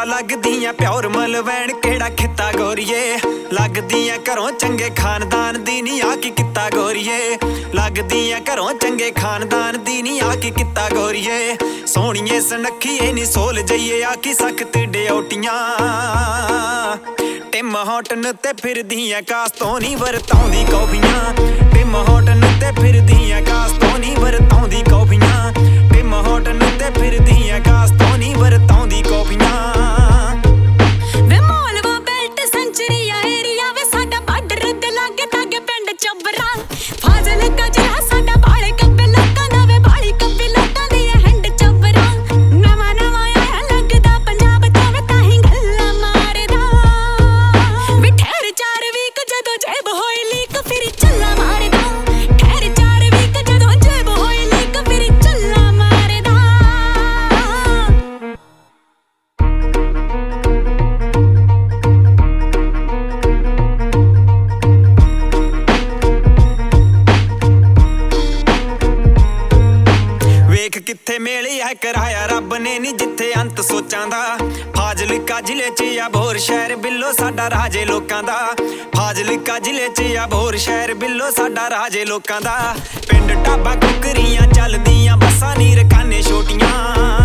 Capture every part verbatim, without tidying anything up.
ਤਾਂ ਲੱਗਦੀਆਂ ਪਿਓਰ ਮਲਵੈਣ ਕਿਹੜਾ ਖਿੱਤਾ ਗੋਰੀਏ। ਲੱਗਦੀਆਂ ਘਰੋਂ ਚੰਗੇ ਖਾਨਦਾਨ ਦੀ ਨੀ ਆ ਕੀ ਕੀਤਾ ਗੋਰੀਏ। ਲੱਗਦੀਆਂ ਘਰੋਂ ਚੰਗੇ ਖਾਨਦਾਨ ਦੀ ਨੀ ਆ ਕੀ ਕੀਤਾ ਗੋਰੀਏ। ਸੋਹਣੀਏ ਸੁਨੱਖੀਏ ਨੀ ਸੋਲ ਜਈਏ ਆ ਕੀ ਸਖਤ ਡਿਊਟੀਆਂ। ਟਿਮ ਹੋਟਨ ਤੇ ਫਿਰਦੀਆਂ ਕਾਸ ਤੋਂ ਨੀ ਵਰਤਾਉਂਦੀ ਕੌਫੀਆਂ। ਟਿਮ ਹੋਟਨ ਤੇ ਫਿਰਦੀਆਂ ਕਾਸ ਤੋਂ ਨੀ ਵਰਤਾਉਂਦੀ ਕੌਫੀਆਂ। ਟਿਮ ਹੋਟਨ ਤੇ ਫਿਰਦੀਆਂ ਕਾਸ ਤੋਂ ਨੀ ਵਰਤਾਉਂਦੀ ਕੌਫੀਆਂ। ਵੇ ਮੌਲਵਾ ਬੈਲਟ ਸੈਂਚਰੀਆ ਏਰੀਆ ਵੇ ਸਾਡਾ ਬਾਰਡਰ ਦੇ ਲਾਗੇ ਤਾਗੇ ਪਿੰਡ ਚੱਬਰਾ। ਫਾਜ਼ਿਲਕਾ ਜਿਹੜਾ ਸਾਡਾ ਬਾਲੇ ਕੱਬੇ ਲੋਕਾਂ ਦਾ ਵੇ ਬਾਲੀ ਕੱਬੇ ਲੋਕਾਂ ਦੀ ਹੈਂਡ ਚੱਬਰਾ। ਨਵਾਂ ਨਵਾਂ ਆਇਆ ਲੱਗਦਾ ਪੰਜਾਬ ਤੋਂ ਵੇ ਤਾਹੀਂ ਗੱਲਾਂ ਮਾਰਦਾ। ਵੇ ਠਹਿਰ ਚਾਰ ਵੀਕ ਜਦੋਂ ਜੇਬ ਹੋਈ ਲੀਕ ਫਿਰ ਚੱਲਾ ਮਾਰਦਾ। ਠਹਿਰ ਚਾਰ ਵੀਕ ਜਦੋਂ ਜੇਬ ਹੋਈ ਲੀਕ ਫਿਰ ਚੱਲਾ ਮਾਰਦਾ। ਵੇਖ ਕਿੱਥੇ ਮੇਲਿਆ ਕਰਾਇਆ ਰੱਬ ਨੇ ਨੀ ਜਿੱਥੇ ਅੰਤ ਸੋਚਾਂ ਦਾ। ਫਾਜ਼ਿਲਕਾ ਜ਼ਿਲ੍ਹੇ 'ਚ ਆ ਬੋਰ ਸ਼ਹਿਰ ਬਿੱਲੋ ਸਾਡਾ ਰਾਜੇ ਲੋਕਾਂ ਦਾ। ਫਾਜ਼ਿਲਕਾ ਜ਼ਿਲ੍ਹੇ 'ਚ ਆ ਬੋਰ ਸ਼ਹਿਰ ਬਿੱਲੋ ਸਾਡਾ ਰਾਜੇ ਲੋਕਾਂ ਦਾ। ਪਿੰਡ ਢਾਬਾ ਕੁਕਰੀਆਂ ਚੱਲਦੀਆਂ ਬੱਸਾਂ ਨੀ ਰਕਾਨੇ ਛੋਟੀਆਂ।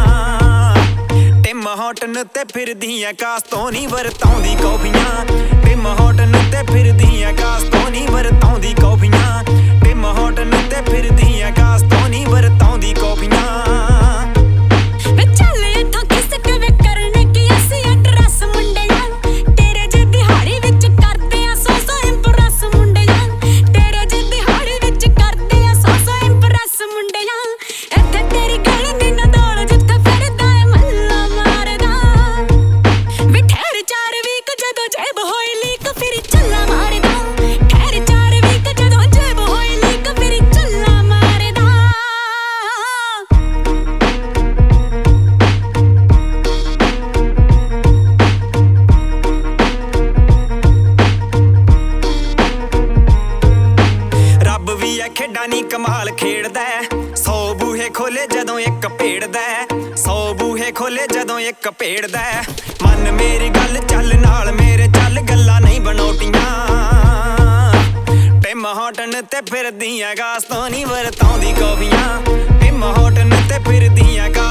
ਟਿਮ ਹੋਟਨ ਤੇ ਫਿਰਦੀਆਂ ਕਾਸ ਤੋਂ ਨੀ ਵਰਤਾਉਂਦੀ ਕੌਫੀਆਂ। ਟਿਮ ਹੋਟਨ ਤੇ ਫਿਰਦੀਆਂ ਕਾਸ ਤੋਂ ਨੀ ਵਰਤਾਉਂਦੀ ਕੌਫੀਆਂ। ਟਿਮ ਹੋਟਨ ਤੇ ਫਿਰਦੀਆਂ ਕਾਸ ਤੋਂ ਨੀ ਵਰਤਾਉਂਦੀ ਕੌਫੀਆਂ। ਵੇ ਚੱਲ ਇੱਥੋਂ ਕਿਸ ਕੇ ਵੇ ਕਰਨੇ ਕੀ ਅਸੀਂ ਐਡਰੈਸ ਮੁੰਡਿਆਂ। ਤੇਰੇ ਜੇ ਦਿਹਾੜੀ ਵਿੱਚ ਕਰਦੇ ਆ ਸੌ ਸੌ ਇੰਪ੍ਰੈਸ ਮੁੰਡਿਆਂ। ਤੇਰੇ ਜੇ ਦਿਹਾੜੀ ਵਿੱਚ ਕਰਦੇ ਆ ਸੌ ਸੌ ਇੰਪ੍ਰੈਸ ਮੁੰਡਿਆਂ। ਇੱਥੇ ਤੇਰੀ ਗੱਲ ਨੀ ਨਾ ਦੌੜ ਜਿੱਥੇ ਫਿਰਦਾ ਏ ਮੱਲਾ ਮਾਰਦਾ। ਵੇ ਠਹਿਰ ਚਾਰ ਵੀਕ ਜਦੋਂ ਜੇਬ ਹੋਈ ਲੀਕ ਫਿਰ ਚੱਲਾ ਮਾਰਦਾ। ਠਹਿਰ ਚਾਰ ਵੀਕ ਜਦੋਂ ਜੇਬ ਹੋਈ ਲੀਕ ਫਿਰ ਚੱਲਾ ਮਾਰਦਾ। ਰੱਬ ਵੀ ਐ ਖੇਡਾਂ ਨੀ ਕਮਾਲ ਖੇਡਦਾ। ਸੌ ਬੂਹੇ ਖੋਲੇ ਜਦੋਂ ਇੱਕ ਭੇੜਦਾ। ਸੌ ਬੂਹੇ ਖੋਲੇ ਜਦੋਂ ਇੱਕ ਭੇੜਦਾ। ਮੰਨ ਮੇਰੀ ਗੱਲ ਚੱਲ ਨਾਲ ਮੇਰੇ ਚੱਲ ਗੱਲਾਂ ਨਹੀਂ ਬਣਾਉਟੀਆਂ। ਟਿਮ ਹੋਟਨ ਤੇ ਫਿਰਦੀਆਂ ਕਾਸ ਤੋਂ ਨੀ ਵਰਤਾਉਂਦੀ ਕੌਫੀਆਂ। ਟਿਮ ਹੋਟਨ ਤੇ ਫਿਰਦੀਆਂ